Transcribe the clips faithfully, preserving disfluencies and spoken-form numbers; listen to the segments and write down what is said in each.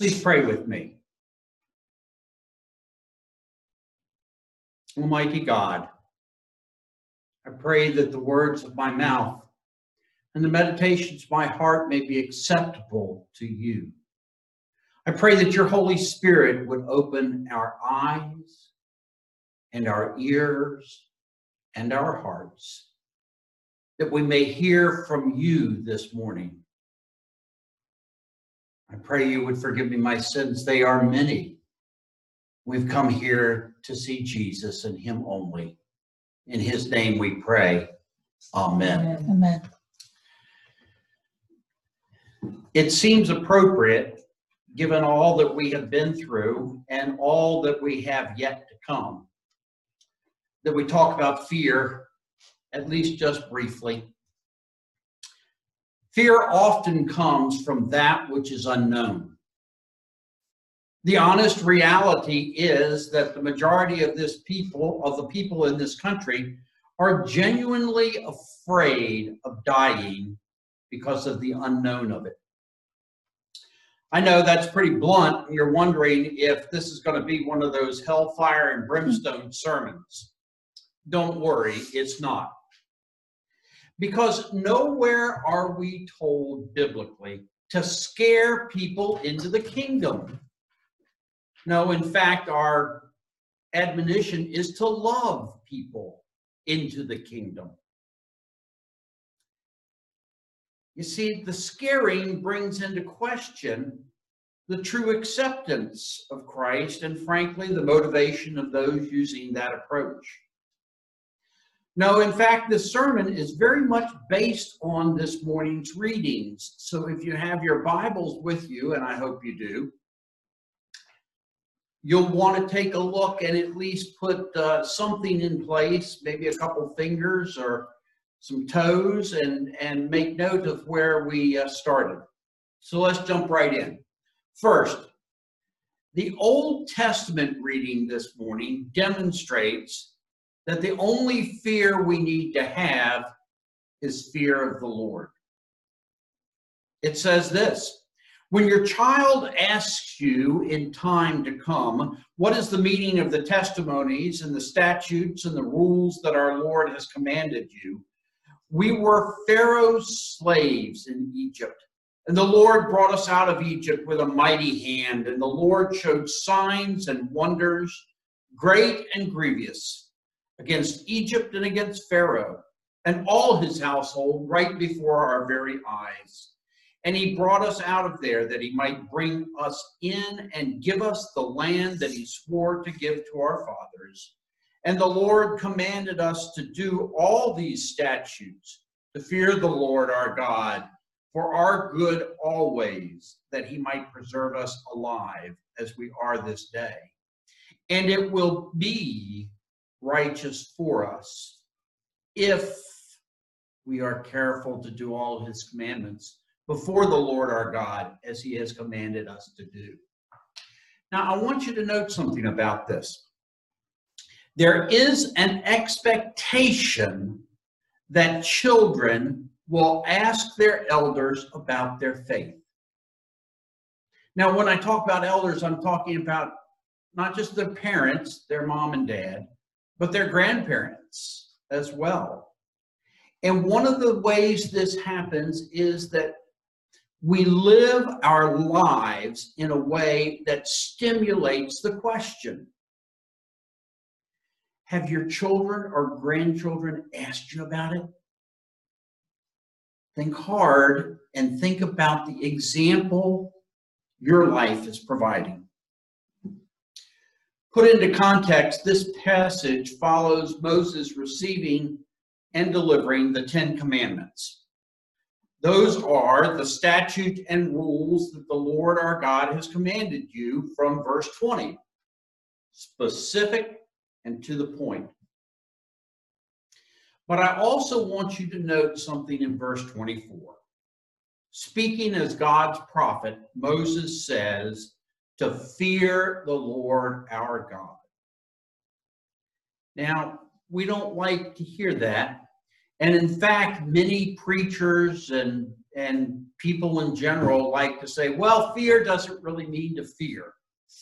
Please pray with me. Almighty God, I pray that the words of my mouth and the meditations of my heart may be acceptable to you. I pray that your Holy Spirit would open our eyes and our ears and our hearts, that we may hear from you this morning. I pray you would forgive me my sins. They are many. We've come here to see Jesus and him only. In his name we pray. Amen. Amen. It seems appropriate, given all that we have been through and all that we have yet to come, that we talk about fear, at least just briefly. Fear often comes from that which is unknown. The honest reality is that the majority of this people, of the people in this country, are genuinely afraid of dying because of the unknown of it. I know that's pretty blunt, and you're wondering if this is going to be one of those hellfire and brimstone sermons. Don't worry, it's not. Because nowhere are we told biblically to scare people into the kingdom. No, in fact, our admonition is to love people into the kingdom. You see, the scaring brings into question the true acceptance of Christ and, frankly, the motivation of those using that approach. No, in fact, this sermon is very much based on this morning's readings. So if you have your Bibles with you, and I hope you do, you'll want to take a look and at least put uh, something in place, maybe a couple fingers or some toes, and, and make note of where we uh, started. So let's jump right in. First, the Old Testament reading this morning demonstrates that the only fear we need to have is fear of the Lord. It says this: when your child asks you in time to come, what is the meaning of the testimonies and the statutes and the rules that our Lord has commanded you? We were Pharaoh's slaves in Egypt, and the Lord brought us out of Egypt with a mighty hand, and the Lord showed signs and wonders, great and grievous, against Egypt and against Pharaoh and all his household right before our very eyes. And he brought us out of there that he might bring us in and give us the land that he swore to give to our fathers. And the Lord commanded us to do all these statutes, to fear the Lord our God, for our good always, that he might preserve us alive as we are this day. And it will be righteous for us if we are careful to do all his commandments before the Lord our God, as he has commanded us to do. Now, I want you to note something about this. There is an expectation that children will ask their elders about their faith. Now, when I talk about elders, I'm talking about not just their parents, their mom and dad, but their grandparents as well. And one of the ways this happens is that we live our lives in a way that stimulates the question. Have your children or grandchildren asked you about it? Think hard and think about the example your life is providing. Put into context, this passage follows Moses receiving and delivering the Ten Commandments. Those are the statute and rules that the Lord our God has commanded you from verse twenty, specific and to the point. But I also want you to note something in verse twenty-four. Speaking as God's prophet, Moses says, to fear the Lord our God. Now, we don't like to hear that. And in fact, many preachers and, and people in general like to say, well, fear doesn't really mean to fear.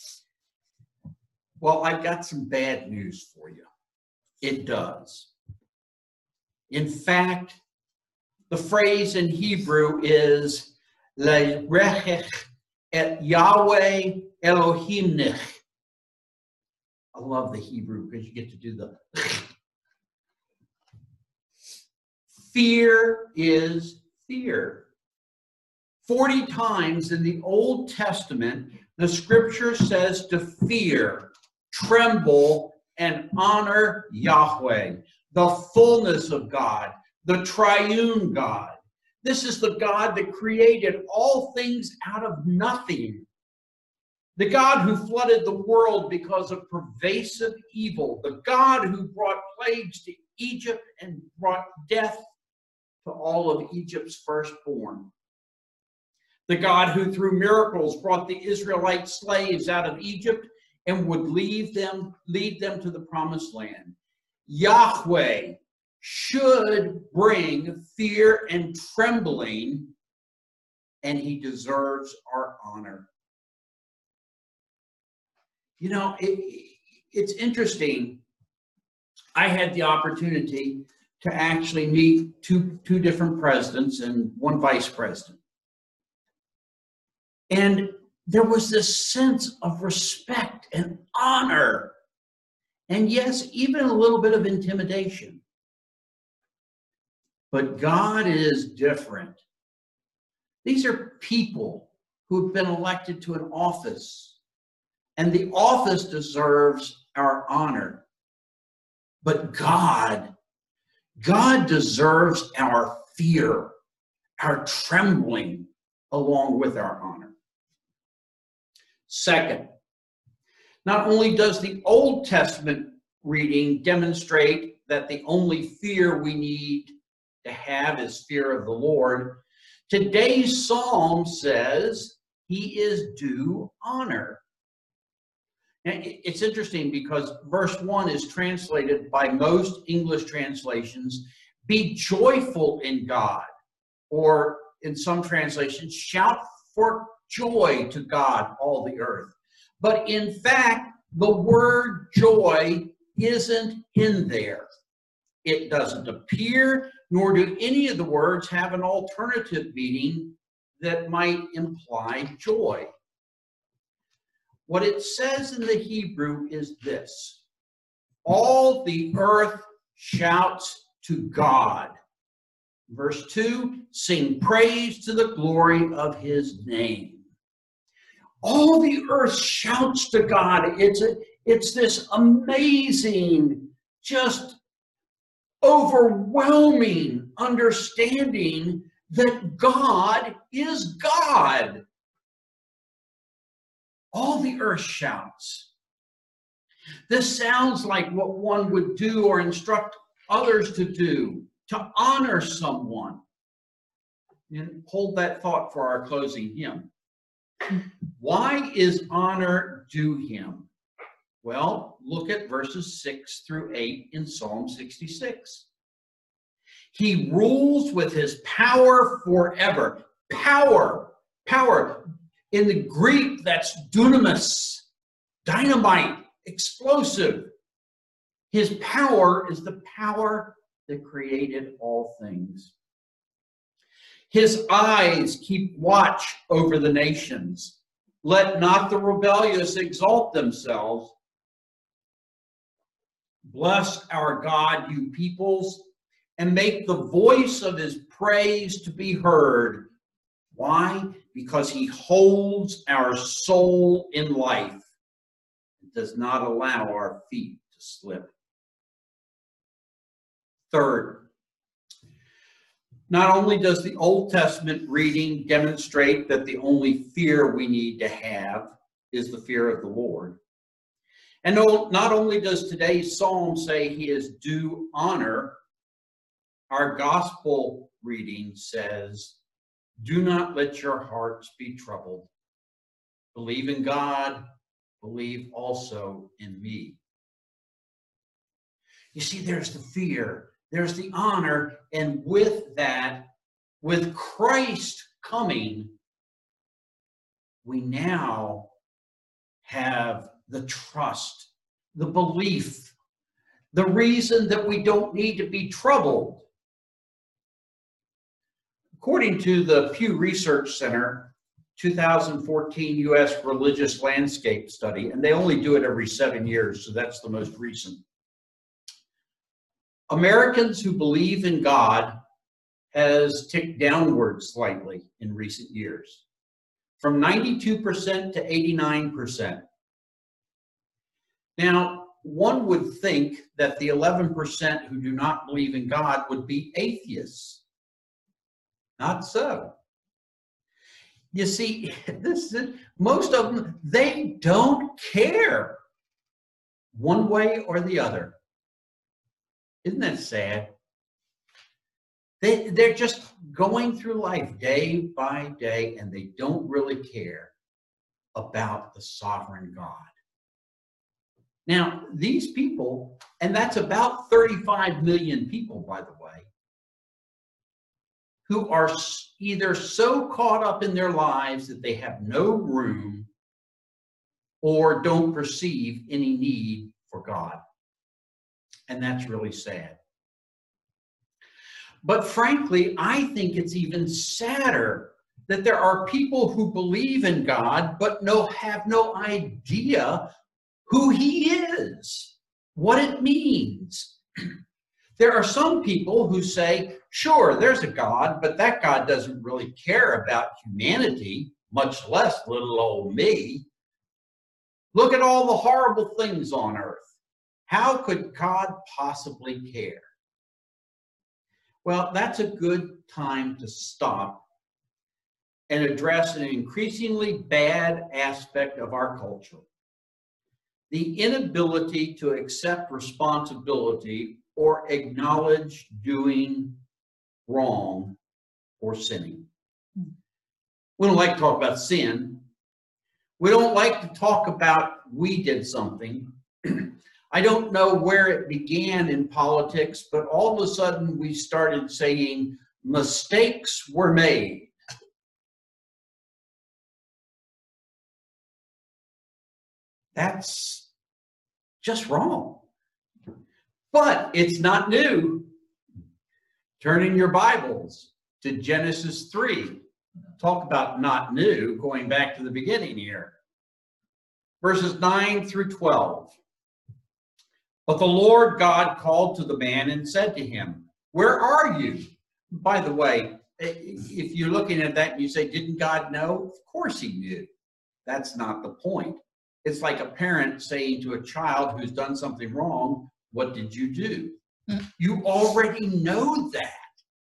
Well, I've got some bad news for you. It does. In fact, the phrase in Hebrew is Le'rechech et Yahweh Elohimnich. I love the Hebrew because you get to do the fear is fear. Forty times in the Old Testament, the scripture says to fear, tremble, and honor Yahweh, the fullness of God, the triune God. This is the God that created all things out of nothing. The God who flooded the world because of pervasive evil. The God who brought plagues to Egypt and brought death to all of Egypt's firstborn. The God who through miracles brought the Israelite slaves out of Egypt and would leave them, lead them to the promised land. Yahweh should bring fear and trembling, and he deserves our honor. You know, it, it's interesting. I had the opportunity to actually meet two, two different presidents and one vice president. And there was this sense of respect and honor, and yes, even a little bit of intimidation. But God is different. These are people who have been elected to an office, and the office deserves our honor. But God, God deserves our fear, our trembling, along with our honor. Second, not only does the Old Testament reading demonstrate that the only fear we need to have is fear of the Lord, today's psalm says he is due honor. And it's interesting because verse one is translated by most English translations, be joyful in God, or in some translations, shout for joy to God, all the earth. But in fact, the word joy isn't in there. It doesn't appear, nor do any of the words have an alternative meaning that might imply joy. What it says in the Hebrew is this: all the earth shouts to God. Verse two, sing praise to the glory of his name. All the earth shouts to God. It's, a, it's this amazing, just overwhelming understanding that God is God. All the earth shouts. This sounds like what one would do or instruct others to do, to honor someone. And hold that thought for our closing hymn. Why is honor due him? Well, look at verses six through eight in Psalm sixty-six. He rules with his power forever. Power, power. In the Greek, that's dunamis, dynamite, explosive. His power is the power that created all things. His eyes keep watch over the nations. Let not the rebellious exalt themselves. Bless our God, you peoples, and make the voice of his praise to be heard. Why? Because he holds our soul in life and does not allow our feet to slip. Third, not only does the Old Testament reading demonstrate that the only fear we need to have is the fear of the Lord, and not only does today's psalm say he is due honor, our gospel reading says, do not let your hearts be troubled. Believe in God, believe also in me. You see, there's the fear, there's the honor, and with that, with Christ coming, we now have the trust, the belief, the reason that we don't need to be troubled. According to the Pew Research Center, two thousand fourteen U S Religious Landscape Study, and they only do it every seven years, so that's the most recent. Americans who believe in God has ticked downward slightly in recent years, from ninety-two percent to eighty-nine percent. Now, one would think that the eleven percent who do not believe in God would be atheists. Not so. You see, this is, most of them, they don't care one way or the other. Isn't that sad? They, they're just going through life day by day, and they don't really care about the sovereign God. Now, these people, and that's about thirty-five million people, by the way, who are either so caught up in their lives that they have no room or don't perceive any need for God. And that's really sad. But frankly, I think it's even sadder that there are people who believe in God but no, have no idea who He is, what it means. There are some people who say, sure, there's a God, but that God doesn't really care about humanity, much less little old me. Look at all the horrible things on earth. How could God possibly care? Well, that's a good time to stop and address an increasingly bad aspect of our culture: the inability to accept responsibility or acknowledge doing wrong or sinning. We don't like to talk about sin. We don't like to talk about we did something. I don't know where it began in politics, but all of a sudden we started saying mistakes were made. That's just wrong. But it's not new. Turn in your Bibles to Genesis three. Talk about not new, going back to the beginning here. Verses nine through twelve. But the Lord God called to the man and said to him, "Where are you?" By the way, if you're looking at that and you say, didn't God know? Of course He knew. That's not the point. It's like a parent saying to a child who's done something wrong, "What did you do?" Mm. You already know that.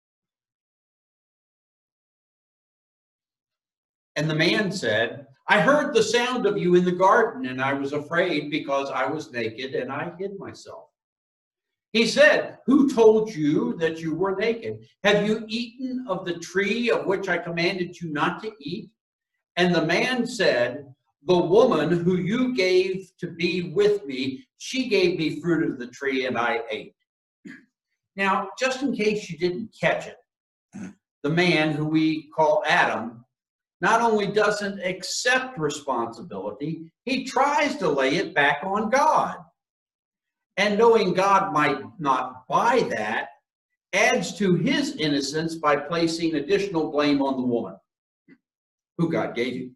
And the man said, "I heard the sound of you in the garden, and I was afraid because I was naked and I hid myself." He said, "Who told you that you were naked? Have you eaten of the tree of which I commanded you not to eat?" And the man said, "The woman who you gave to be with me, she gave me fruit of the tree and I ate." Now, just in case you didn't catch it, the man who we call Adam not only doesn't accept responsibility, he tries to lay it back on God. And knowing God might not buy that, adds to his innocence by placing additional blame on the woman who God gave you.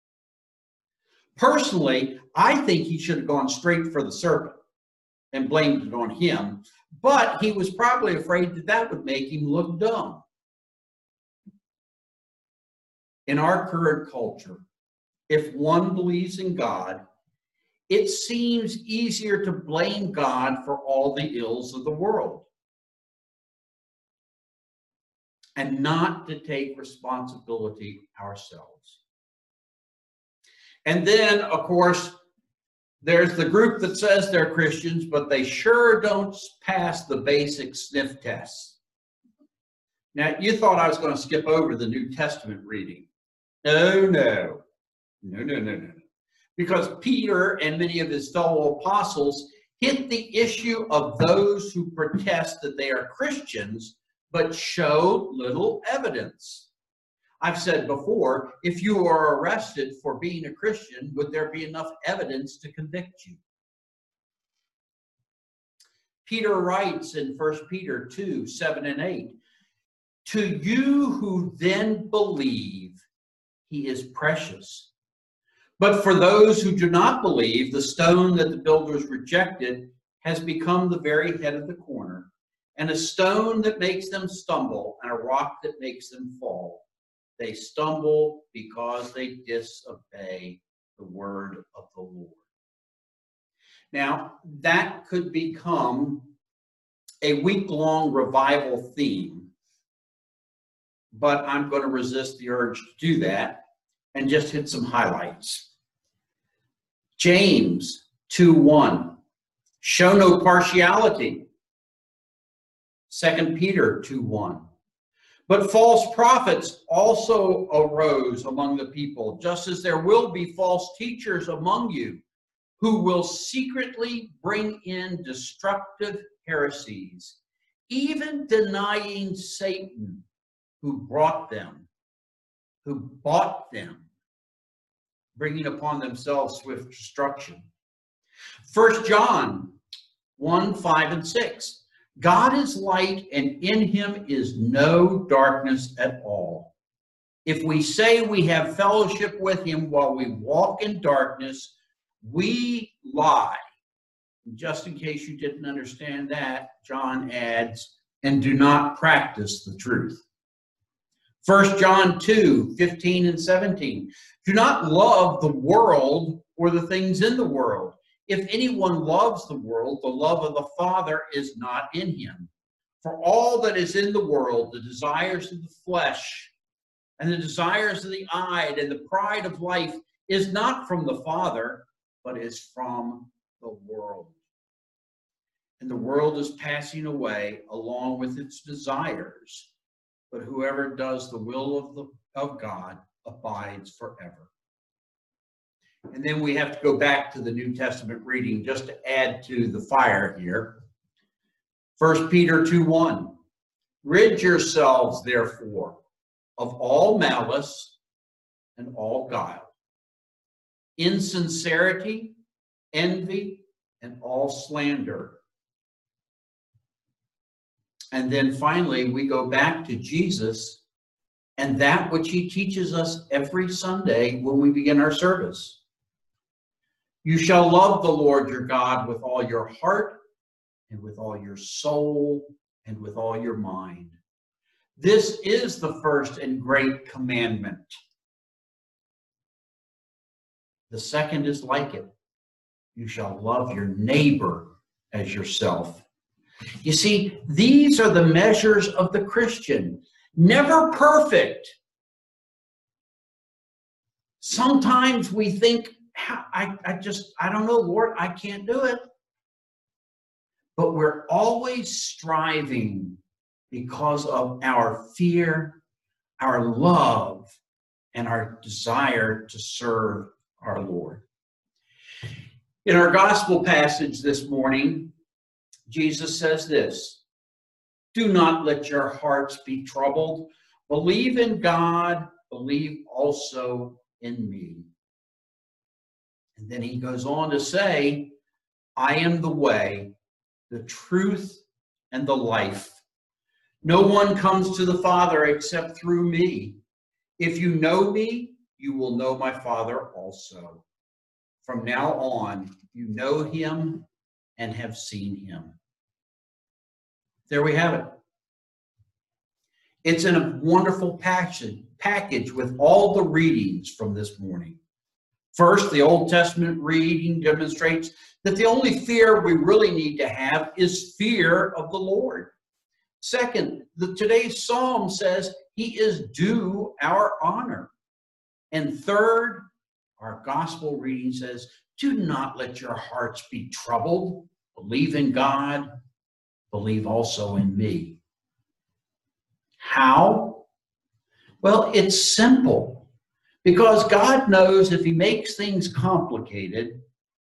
Personally, I think he should have gone straight for the serpent and blamed it on him, but he was probably afraid that that would make him look dumb. In our current culture, if one believes in God, it seems easier to blame God for all the ills of the world and not to take responsibility ourselves. And then, of course, there's the group that says they're Christians, but they sure don't pass the basic sniff tests. Now, you thought I was going to skip over the New Testament reading. No, no, no, no, no, no. Because Peter and many of his fellow apostles hit the issue of those who protest that they are Christians, but show little evidence. I've said before, if you are arrested for being a Christian, would there be enough evidence to convict you? Peter writes in First Peter two, seven and eight, to you who then believe, he is precious. But for those who do not believe, the stone that the builders rejected has become the very head of the corner, and a stone that makes them stumble, and a rock that makes them fall. They stumble because they disobey the word of the Lord. Now, that could become a week-long revival theme, but I'm going to resist the urge to do that and just hit some highlights. James two one, show no partiality. Second Peter two one, but false prophets also arose among the people, just as there will be false teachers among you, who will secretly bring in destructive heresies, even denying Satan, who brought them, who bought them, bringing upon themselves swift destruction. First John one, five and six. God is light, and in him is no darkness at all. If we say we have fellowship with him while we walk in darkness, we lie. Just in case you didn't understand that, John adds, and do not practice the truth. First John two, fifteen and seventeen. Do not love the world or the things in the world. If anyone loves the world, the love of the Father is not in him. For all that is in the world, the desires of the flesh and the desires of the eye and the pride of life is not from the Father, but is from the world. And the world is passing away along with its desires, but whoever does the will of, the, of God abides forever. And then we have to go back to the New Testament reading just to add to the fire here. First Peter two one, rid yourselves, therefore, of all malice and all guile, insincerity, envy, and all slander. And then finally, we go back to Jesus and that which he teaches us every Sunday when we begin our service. You shall love the Lord your God with all your heart and with all your soul and with all your mind. This is the first and great commandment. The second is like it. You shall love your neighbor as yourself. You see, these are the measures of the Christian. Never perfect. Sometimes we think, I, I just, I don't know, Lord, I can't do it. But we're always striving because of our fear, our love, and our desire to serve our Lord. In our gospel passage this morning, Jesus says this, do not let your hearts be troubled. Believe in God, believe also in me. And then he goes on to say, I am the way, the truth, and the life. No one comes to the Father except through me. If you know me, you will know my Father also. From now on, you know him and have seen him. There we have it. It's in a wonderful package, package with all the readings from this morning. First, the Old Testament reading demonstrates that the only fear we really need to have is fear of the Lord. Second, the, today's psalm says he is due our honor. And third, our gospel reading says, do not let your hearts be troubled. Believe in God. Believe also in me. How? Well, it's simple. Because God knows if he makes things complicated,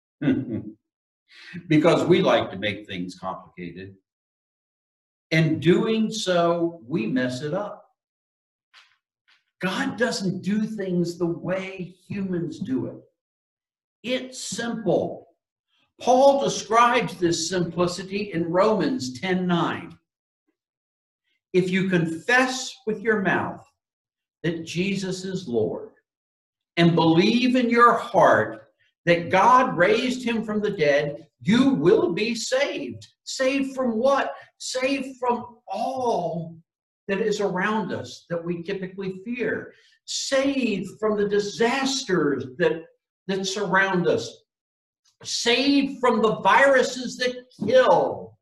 because we like to make things complicated, in doing so, we mess it up. God doesn't do things the way humans do it. It's simple. Paul describes this simplicity in Romans ten nine. If you confess with your mouth that Jesus is Lord and believe in your heart that God raised him from the dead, you will be saved. Saved from what? Saved from all that is around us that we typically fear. Saved from the disasters that, that surround us. Saved from the viruses that kill.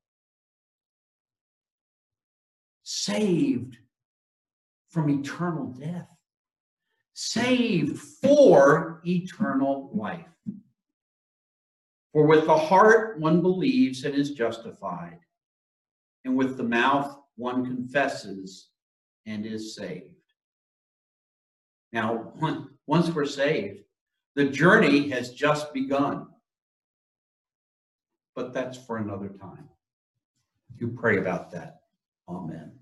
Saved from eternal death. Saved for eternal life. For with the heart one believes and is justified, and with the mouth one confesses and is saved. Now, once we're saved, the journey has just begun. But that's for another time. You pray about that. Amen.